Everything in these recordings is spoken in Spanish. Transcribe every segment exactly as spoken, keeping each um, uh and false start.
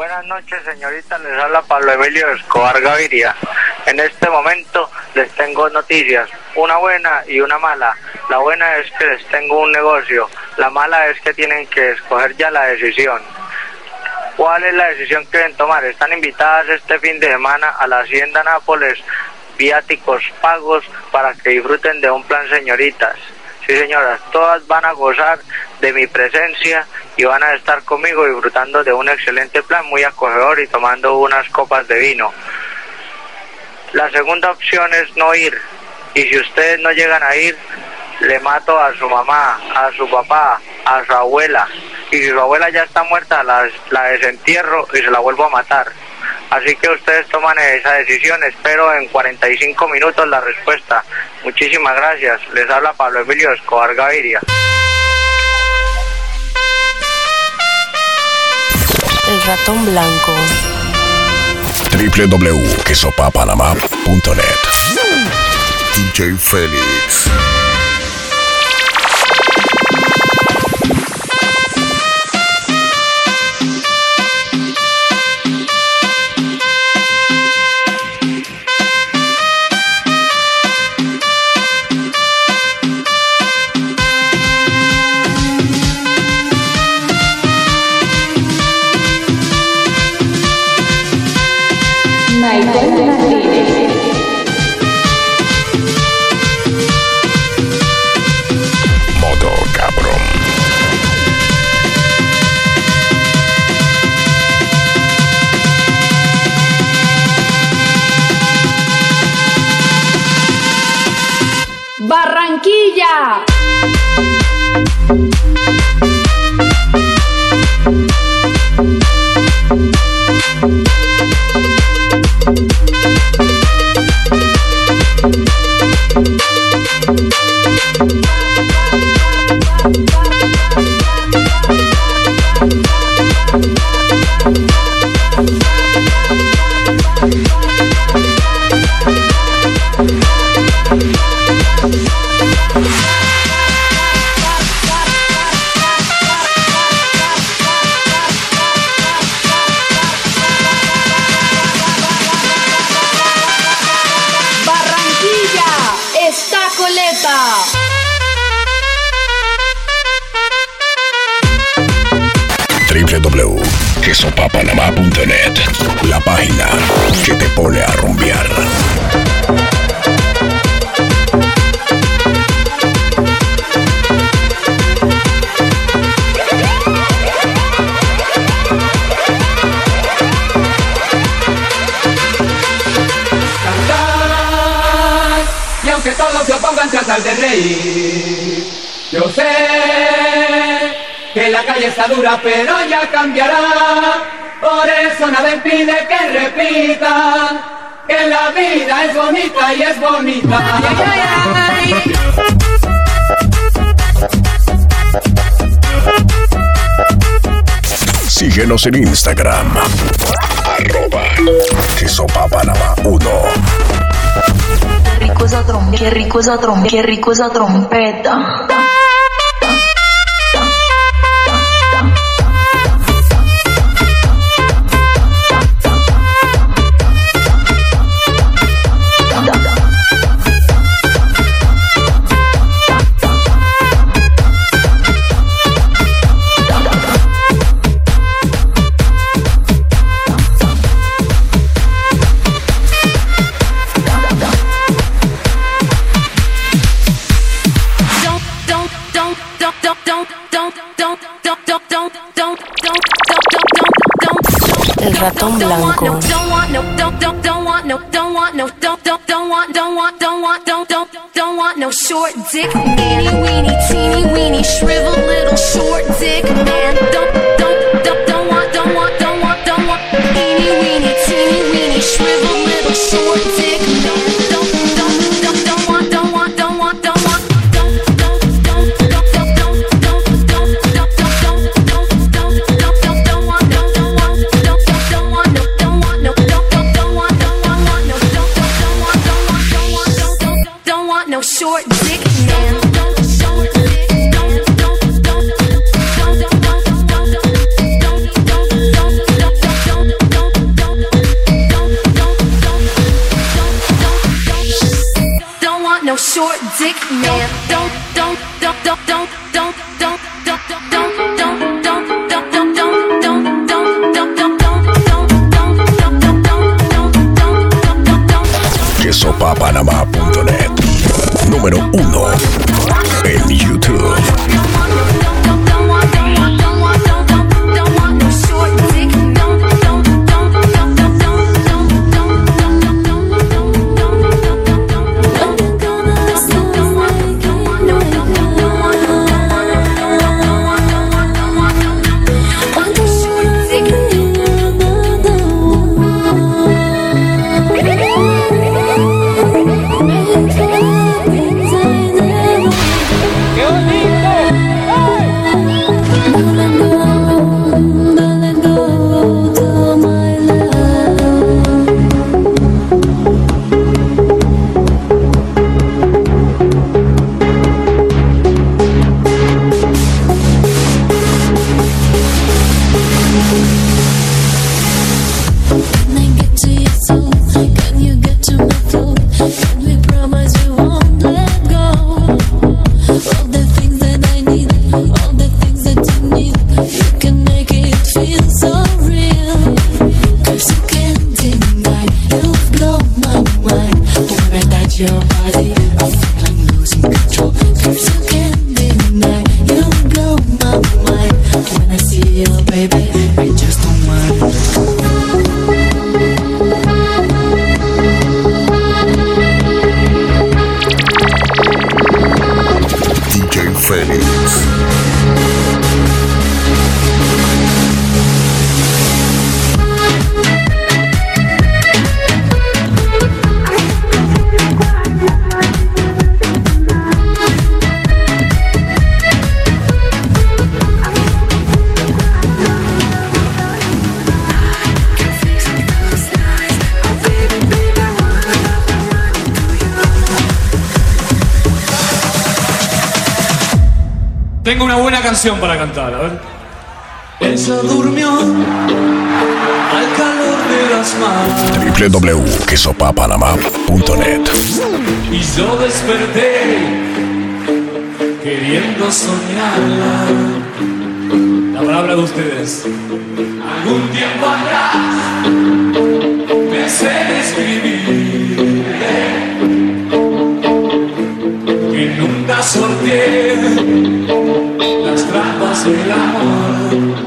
Buenas noches, señorita, les habla Pablo Emilio Escobar Gaviria. En este momento les tengo noticias, una buena y una mala. La buena es que les tengo un negocio, la mala es que tienen que escoger ya la decisión. ¿Cuál es la decisión que deben tomar? Están invitadas este fin de semana a la Hacienda Nápoles, viáticos pagos para que disfruten de un plan, señoritas. Sí, señoras, todas van a gozar de mi presencia y van a estar conmigo disfrutando de un excelente plan muy acogedor y tomando unas copas de vino. La segunda opción es no ir, y si ustedes no llegan a ir, le mato a su mamá, a su papá, a su abuela, y si su abuela ya está muerta, la, la desentierro y se la vuelvo a matar. Así que ustedes toman esa decisión, espero en cuarenta y cinco minutos la respuesta. Muchísimas gracias, les habla Pablo Emilio Escobar Gaviria. El ratón blanco. doble u doble u doble u punto queso pa panamá punto net. D J Félix. Modo cabrón. Barranquilla. doble u doble u doble u punto queso pa panamá punto net, la página que te pone a rumbear. Cantar, y aunque todos se opongan, tratar de reír. Yo sé que la calle está dura, pero ya cambiará. Por eso nada impide que repita que la vida es bonita y es bonita. Ay, ay, ay. Síguenos en Instagram, arroba queso pa panamá uno. Qué rico esa trompeta, qué rico esa trompeta, qué rico esa trompeta. El ratón blanco. No short dick man, weenie, teeny weeny, shrivel little short dick man. Don't, don't, don't, don't want, don't want, don't want, don't want. Teeny weeny, teeny weeny, shrivel little short dick man. Don't, don't, don't, don't want, don't want, don't want, don't want. No short dick man. your body, I feel I'm losing control. 'Cause you can't deny, you blow my mind. When I see you, baby, I just don't wanna let go. D J Felix. Tengo una buena canción para cantar, a ver. Ella durmió al calor de las manos w w w punto que sopa panamá punto net. y yo desperté queriendo soñarla. La palabra de ustedes. Algún tiempo atrás pensé en escribir que nunca sorteé las trampas del amor.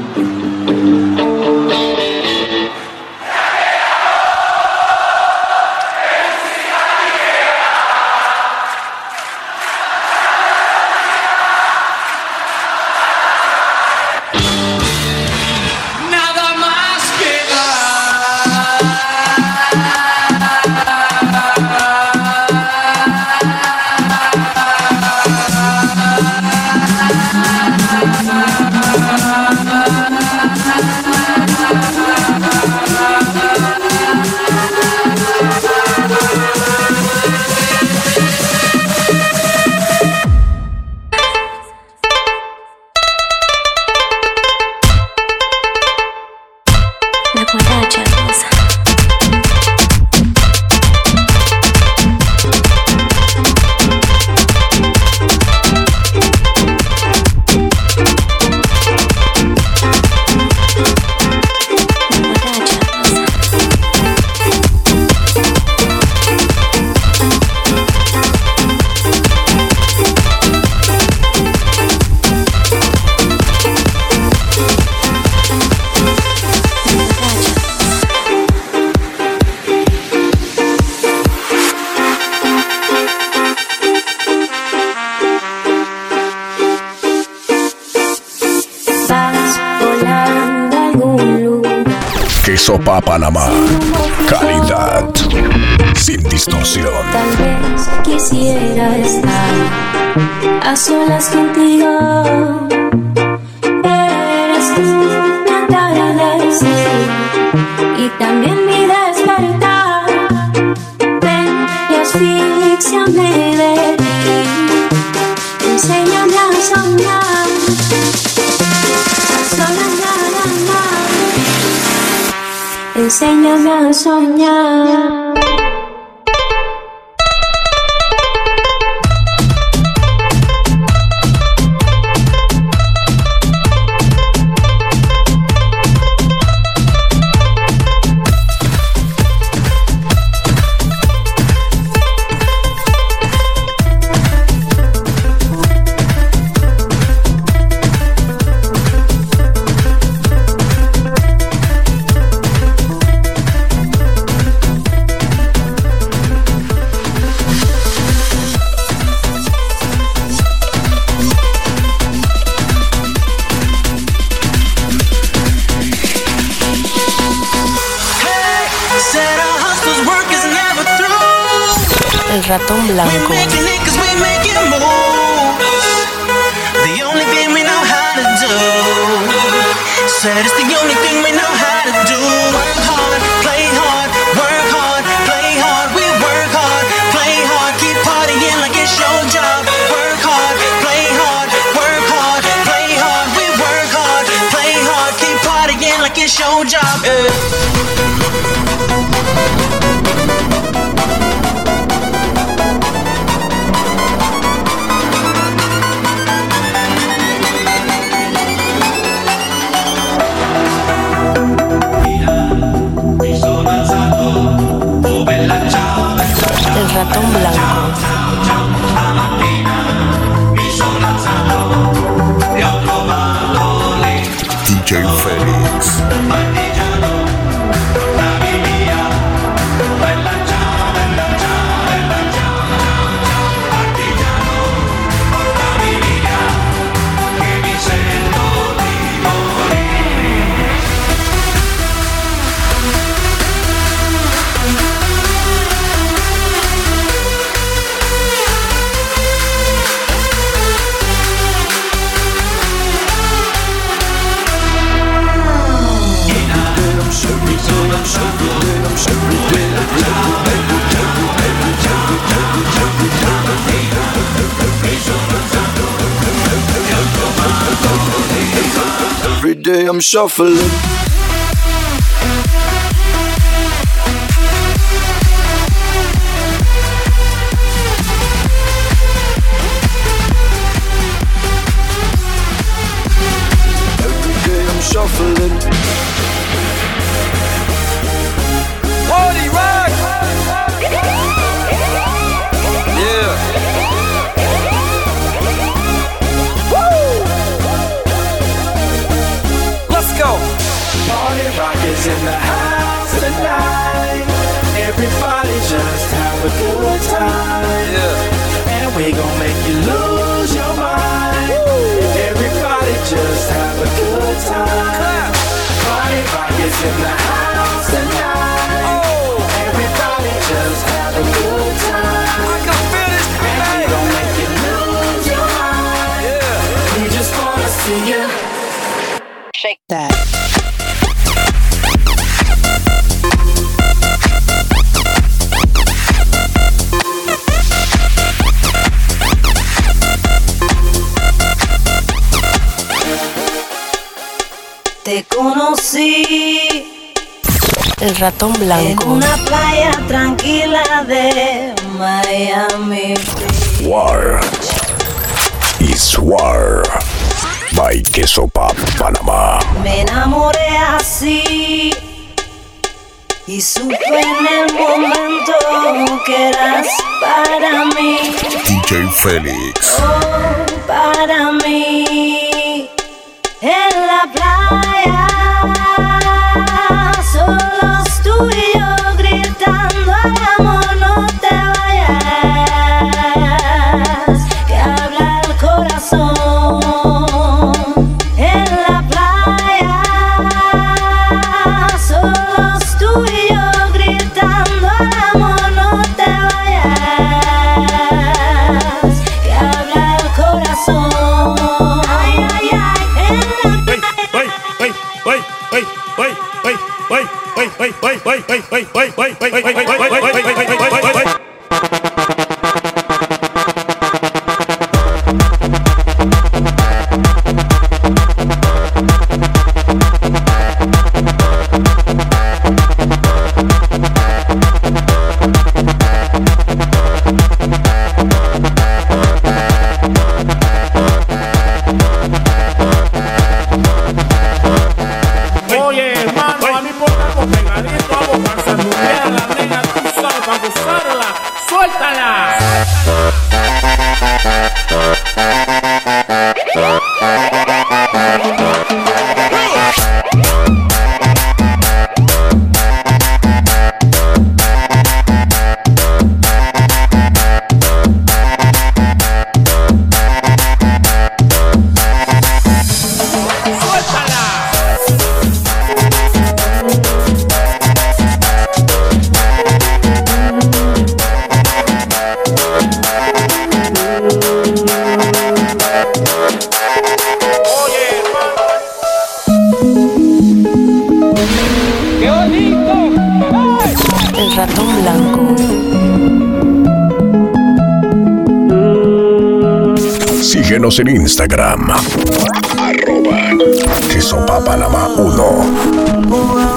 Nada más que La guaracha rosa. La guaracha rosa. Vas volando a algún lugar. Que sopa Panamá. Calidad. Sin distorsión. Tal vez quisiera estar a solas contigo. Eres tú mi atardecer y también mi despertar. Ven y asfixiame de ti. Enséñame a soñar. A soñar, enséñame a soñar. El ratón blanco. Said it's the only thing we know how to do. Work hard, play hard, work hard, play hard. We work hard, play hard, keep partying like it's your job. Work hard, play hard, work hard, play hard. We work hard, play hard, keep partying like it's your job. El ratón blanco. Every day I'm shuffling. Shuffling. Party rock. Yeah. Woo. Let's go. Party rock is in the house tonight. Everybody just have a good time. Yeah. And we gon' make you lose your mind. Woo. Everybody just have a good time. Clap. Party rock is in the house tonight. Oh. Everybody just have a good time. I can feel this tonight. And we gon' make you lose your mind. Yeah. We just wanna see you shake that. Te conocí El ratón blanco en una playa tranquila de Miami Beach. War is War by Queso Pop Panamá. Me enamoré así y supe en el momento que eras para mí. D J Félix. Oh, para mí. En la playa, solos tú y yo gritando al amor, no te vayas, que habla el corazón. En la playa, solos tú y yo gritando al amor, no te vayas, que habla el corazón. Ay, ay, ay. El ratón blanco. Síguenos en Instagram. Arroba Queso Pop Panamá uno.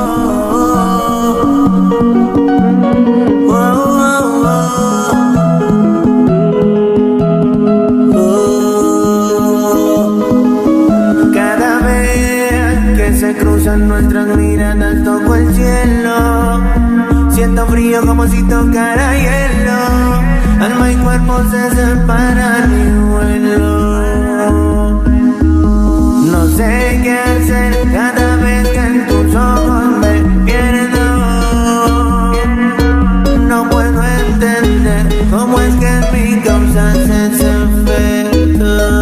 Nuestras miradas toco el cielo, siento frío como si tocara hielo, alma y cuerpo se separan y vuelo. No sé qué hacer cada vez que en tus ojos me pierdo. No puedo entender cómo es que en mi causa se efecto.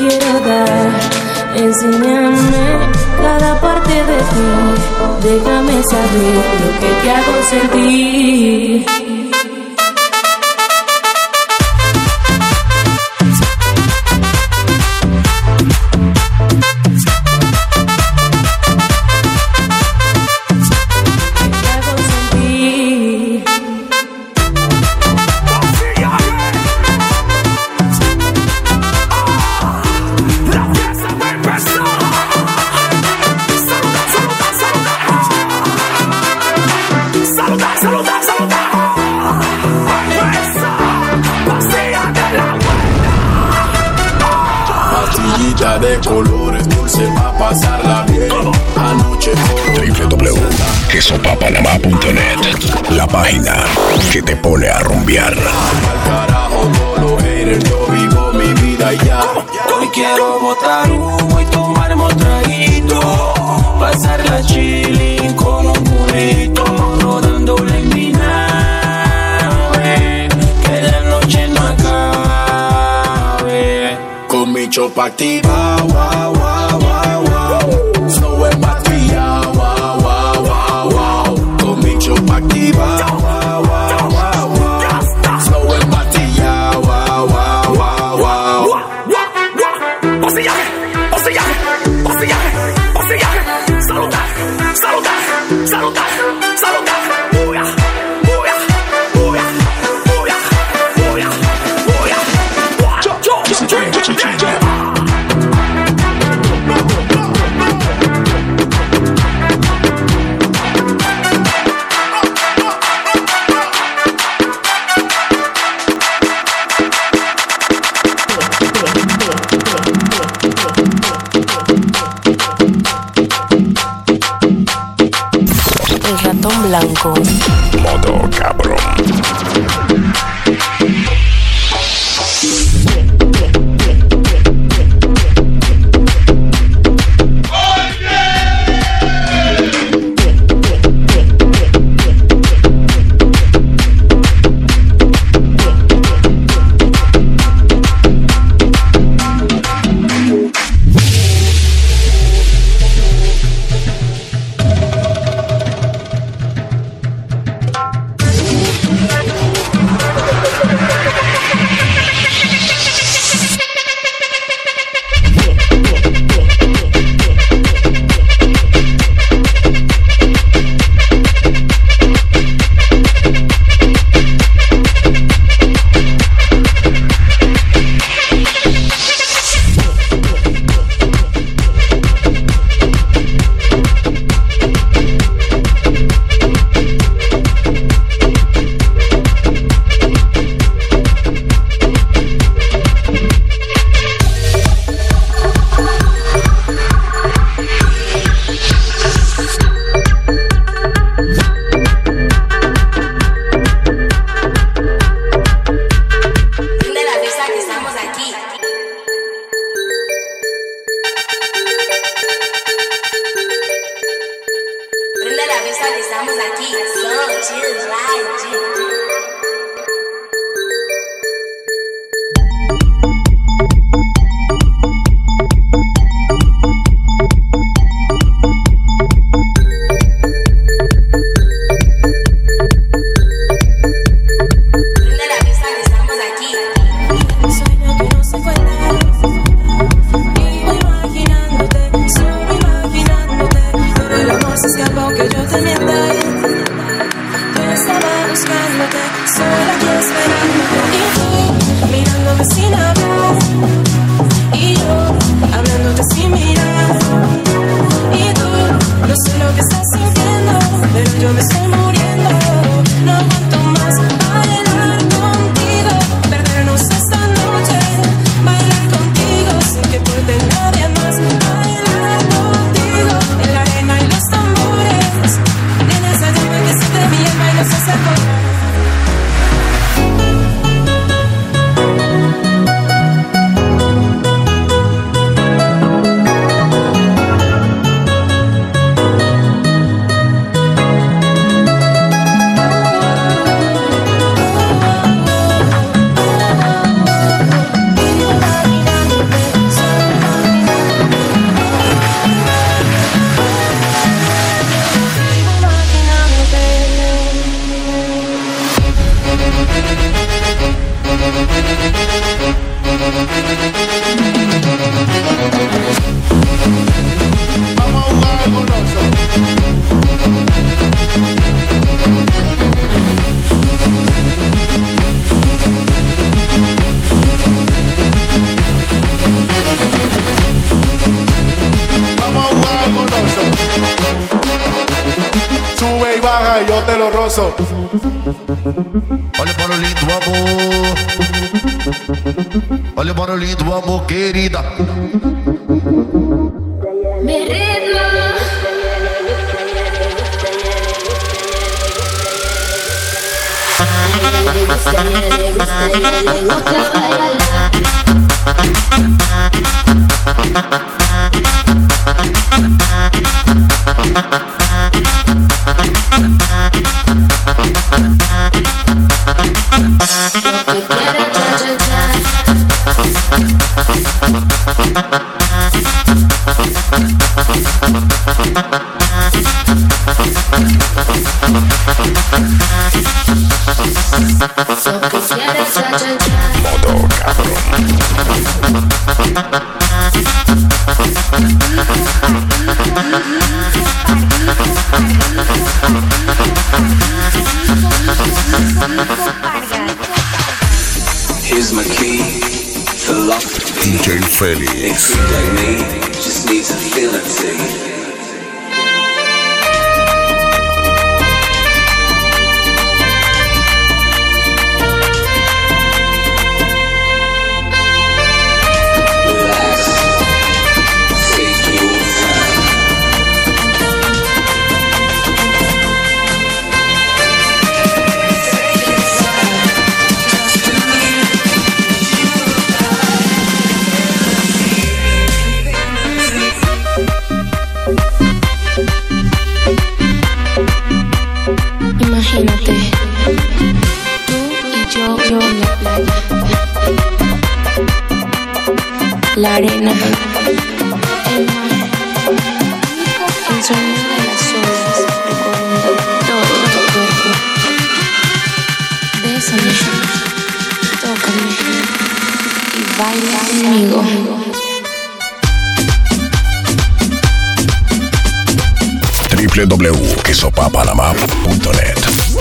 quiero dar. Enséñame cada parte de ti, déjame saber lo que te hago sentir. De colores dulce pa' pasarla bien. Anoche doble u doble u doble u punto queso papa nama punto net, la página que te pone a rumbear. Al carajo todos los haters, yo vivo mi vida ya. Hoy quiero botar humo y tomarme un traguito, pasarla chilling con un burrito, rodándole en mi nave, que la noche no acabe. Con mi chopa activa, wow, wow, wow, wow. Slow en batería, wow, wow, wow, wow. Con mi chopa activa, wow, wow, wow, wow. Slow en batería, wow, wow, wow, wow. Ocellaje, ocellaje, ocellaje, ocellaje. Saludar, saludar, saludar, saludar. Buya, buya, buya, buya, buya, buya. Yo, yo, yo, yo, yo, yo, yo. El ratón blanco. Modo cabrón. Telo Rosso. Olha para o lindo amor. Olha para o lindo amor, querida. Mi ritmo. Le gusta, le gusta, le gusta bailar. Modo cabrón. Here's my key, philosophy. D J Felix. A creep like me just needs a feeling tea. Imagínate, tú y yo, yo en la playa, la arena, el mar, el sonido de las olas recorriendo todo tu cuerpo. Bésame, tócame y baila conmigo. w w w punto que sopa panamá punto net.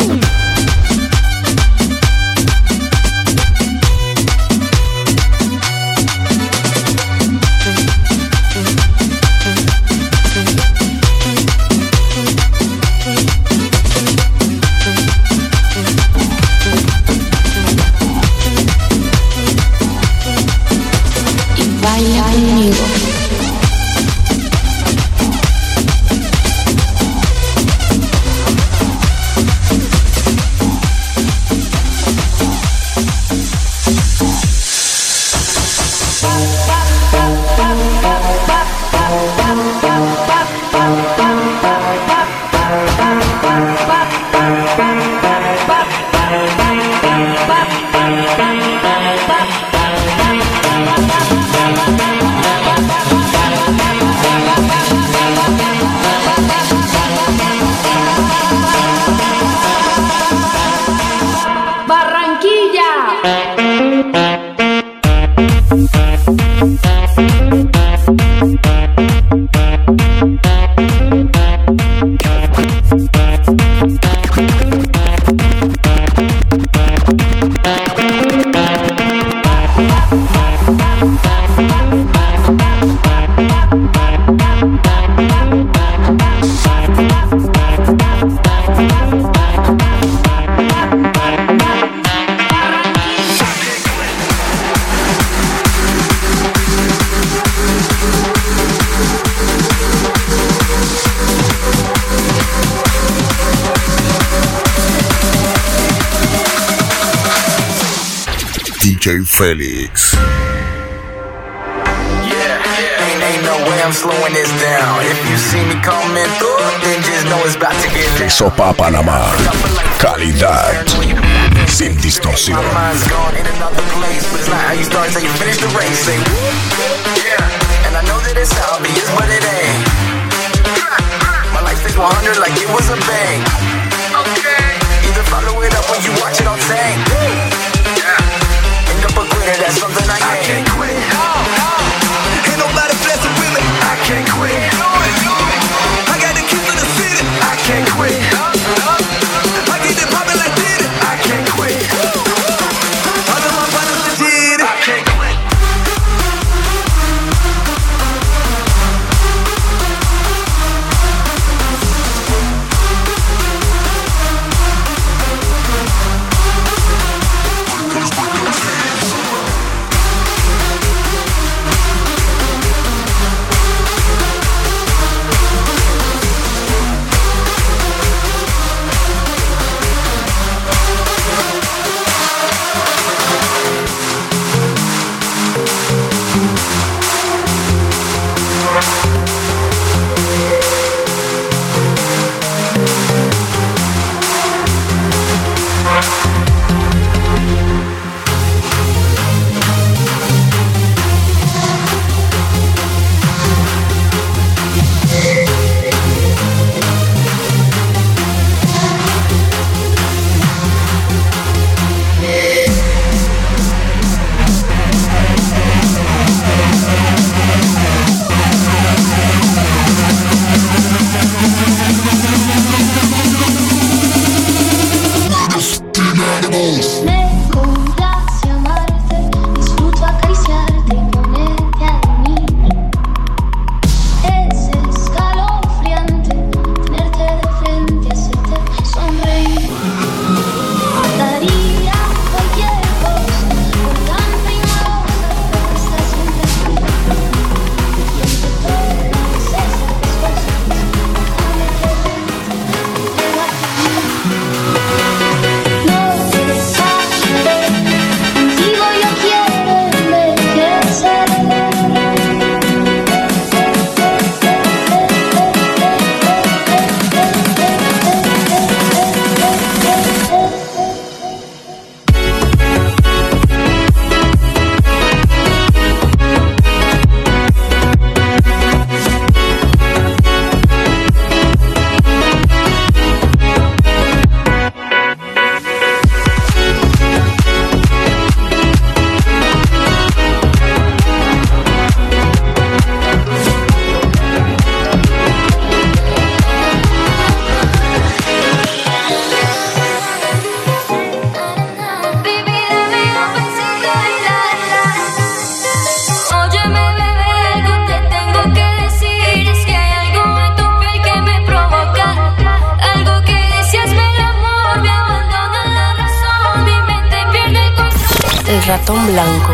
Y baila conmigo. D J Felix. Ain't, ain't no way I'm slowing this down. If you see me coming through, then just know it's about to get Que sopa Panamá. Calidad. Sin distorsión. My mind's gone in another place, but it's not how you start until you finish the race. Say, yeah. And I know that it's obvious, but it ain't. My life is one hundred like it was a bang. Okay. Either follow it up or you watch it on tank. Yeah. End up a quitter, that's something I ain't. I can't quit. Ain't nobody blessing with me. I can't quit. I got the keys to the city. I can't quit. I get it poppin' like did it. I can't quit. All of my brothers did it. I can't quit. El ratón blanco.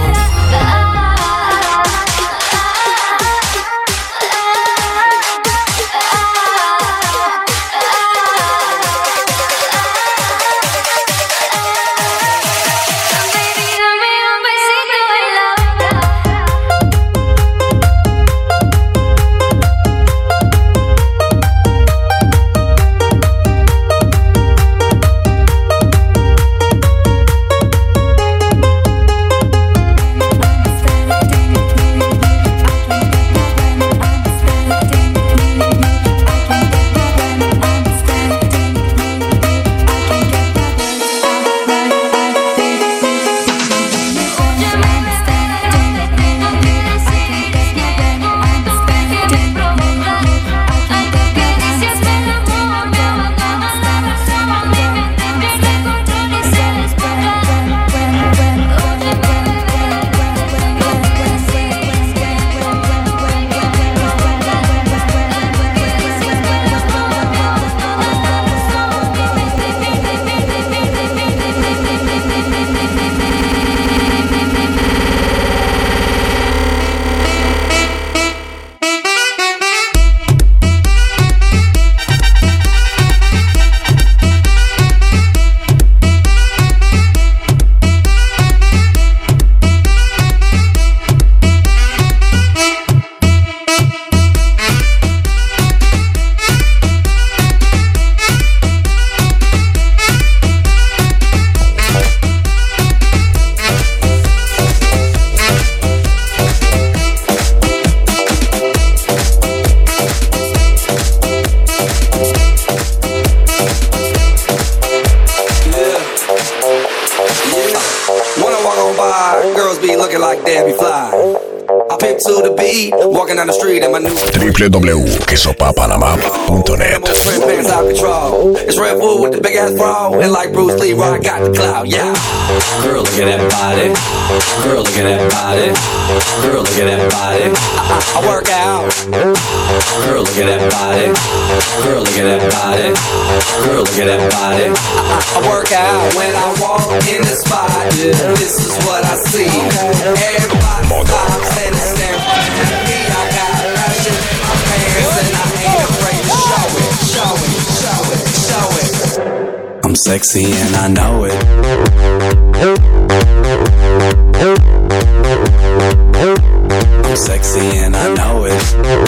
w w w que sopa panamá punto net. It's Red Bull with the big ass bra, and like Bruce Lee, I got the clout, yeah. Girl, look at that body. Girl, look at that body. Girl, look at that body. I, I, I work out. Girl, look at that body. Girl, look at that body. Girl, look at that body. I, I, I work out when I walk in the spot. Yeah, this is what I see. Everybody stops and is staring at me. I got passion in my pants, and I ain't afraid to show it, show it, show it, show it. I'm sexy and I know it. I'm sexy and I know it.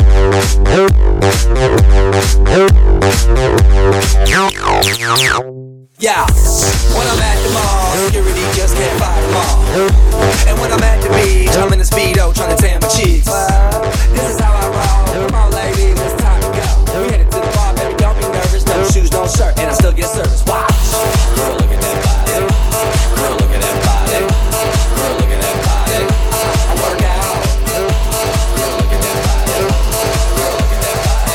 Yeah, when I'm at the mall, security just can't fight them all. And when I'm at the beach, I'm in a Speedo trying to tan my cheeks. This is how I roll. Come on, ladies, it's time to go. We headed to the bar, baby, don't be nervous. No shoes, no shirt, and I still get service. Watch. Girl, look at that body. Girl, look at that body. Girl, look at that body. I work out. Girl, look at that body. Girl, look at that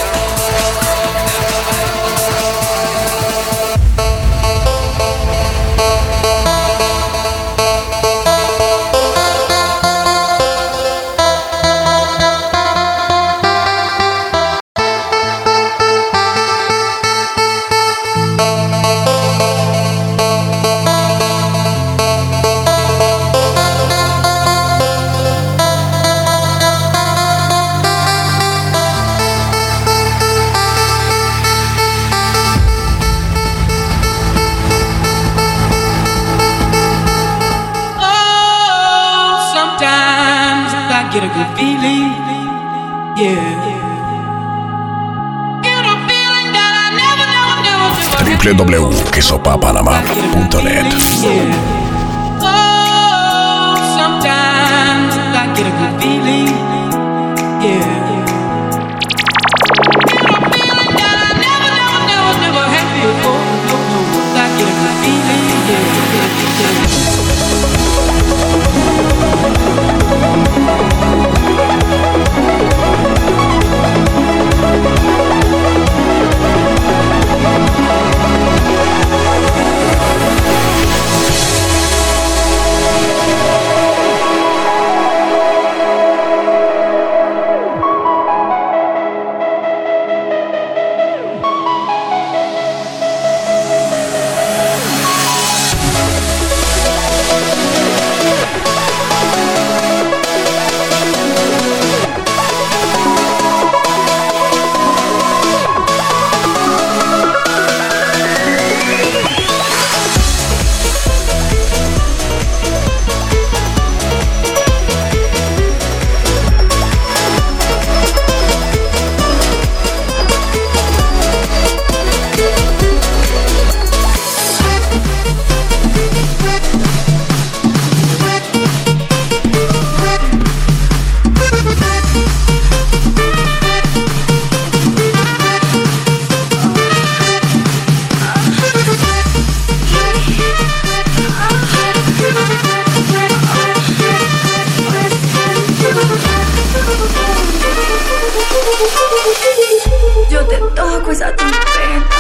get a good feeling, yeah. Get a feeling that I never, never, never, never w w w que sopa panamá punto net. Oh, sometimes I get a good feeling, yeah. Get a feeling that I never, never, never, never had before. No, no, I get a good feeling, yeah, yeah, yeah. esa trompeta.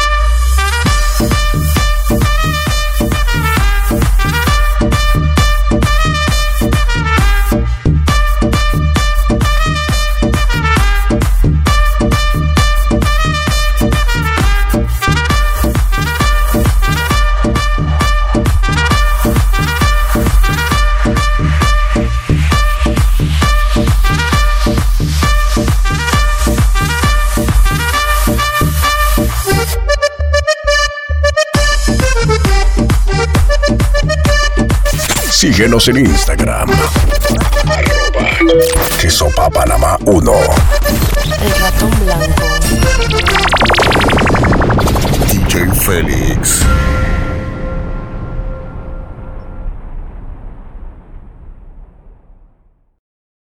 Síguenos en Instagram. Arroba Quesopapanamá uno. El ratón blanco. D J Félix.